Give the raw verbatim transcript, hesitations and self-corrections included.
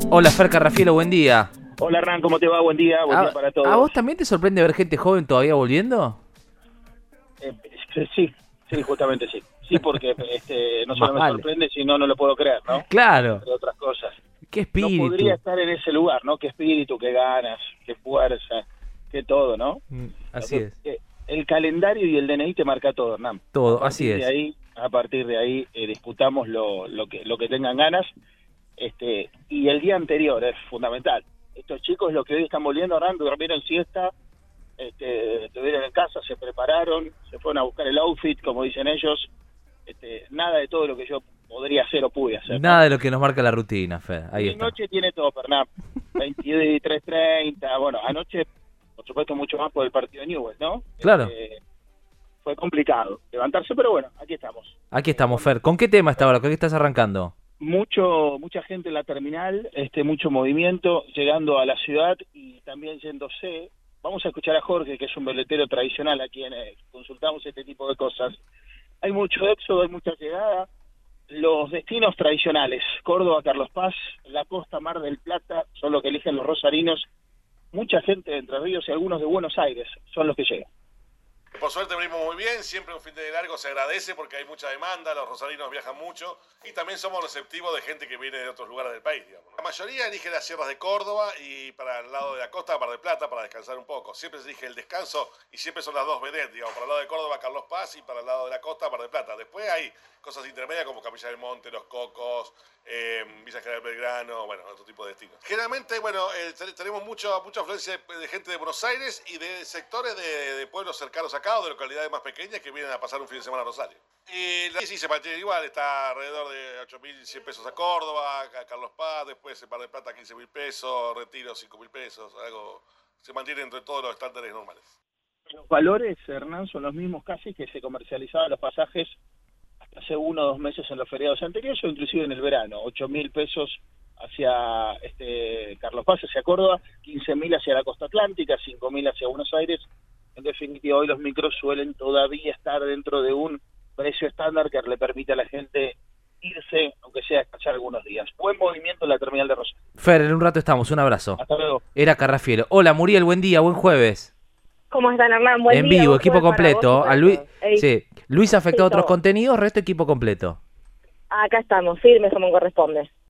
Hola, Fer Carrafielo, buen día. Hola Hernán, ¿cómo te va? Buen día, buen ¿A, día para todos. ¿A vos también te sorprende ver gente joven todavía volviendo? Eh, sí, sí, justamente sí. Sí, porque este, no solo me Vale. sorprende, sino no lo puedo creer, ¿no? Claro. Entre otras cosas. Qué espíritu. No podría estar en ese lugar, ¿no? Qué espíritu, qué ganas, qué fuerza, qué todo, ¿no? Mm, Así es. Eh, El calendario y el D N I te marca todo, Hernán. Todo, A así partir de es. ahí, a partir de ahí eh, disputamos lo, lo que lo que tengan ganas. Este, y el día anterior es fundamental. Estos chicos, lo que hoy están volviendo, Hernán, durmieron siesta, este, estuvieron en casa, se prepararon, se fueron a buscar el outfit, como dicen ellos. Este, nada de todo lo que yo podría hacer o pude hacer. Nada ¿no? de lo que nos marca la rutina, Fer. Ahí Mi está. noche tiene todo, Hernán. veintitrés treinta, bueno, anoche, por supuesto, mucho más por el partido de Newell's, ¿no? Claro. Este, fue complicado levantarse, pero bueno, aquí estamos. Aquí estamos, Fer. ¿Con qué tema está ahora? ¿Con qué estás arrancando? Mucho, mucha gente en la terminal, este, mucho movimiento, llegando a la ciudad y también yéndose. Vamos a escuchar a Jorge, que es un boletero tradicional a quien eh, consultamos este tipo de cosas. Hay mucho éxodo, hay mucha llegada. Los destinos tradicionales, Córdoba, Carlos Paz, la costa, Mar del Plata, son los que eligen los rosarinos. Mucha gente de Entre Ríos y algunos de Buenos Aires son los que llegan. Por suerte venimos muy bien, siempre un fin de largo se agradece porque hay mucha demanda, los rosarinos viajan mucho y también somos receptivos de gente que viene de otros lugares del país, digamos. La mayoría elige las sierras de Córdoba y para el lado de la costa, Mar del Plata, para descansar un poco. Siempre se elige el descanso y siempre son las dos vedettes, digamos, para el lado de Córdoba, Carlos Paz y para el lado de la costa, Mar del Plata. Después hay cosas intermedias como Capilla del Monte, Los Cocos, eh, Villa General Belgrano, bueno, otro tipo de destinos. Generalmente, bueno, eh, tenemos mucho, mucha afluencia de, de gente de Buenos Aires y de sectores de, de pueblos cercanos acá o de localidades más pequeñas que vienen a pasar un fin de semana a Rosario. Y la, sí, se mantiene igual, está alrededor de ocho mil cien pesos a Córdoba, a Carlos Paz, después en Mar del Plata quince mil pesos, Retiro cinco mil pesos, algo se mantiene entre todos los estándares normales. Los valores, Hernán, son los mismos casi que se comercializaban los pasajes hasta hace uno o dos meses en los feriados anteriores o inclusive en el verano. ocho mil pesos hacia este Carlos Paz, hacia Córdoba, quince mil hacia la costa atlántica, cinco mil hacia Buenos Aires. En definitiva, hoy los micros suelen todavía estar dentro de un precio estándar que le permite a la gente irse, aunque sea a descansar algunos días. Buen movimiento en la terminal de Rosario. Fer, en un rato estamos. Un abrazo. Hasta luego. Era Carrafielo. Hola, Muriel, buen día, buen jueves. ¿Cómo están, Hernán? Buen en día, vivo, buen equipo jueves para completo. vos y A para Luis, todos. Ey, sí. Luis afectó sí, a otros todo. contenidos, resto equipo completo. Acá estamos, firmes como corresponde.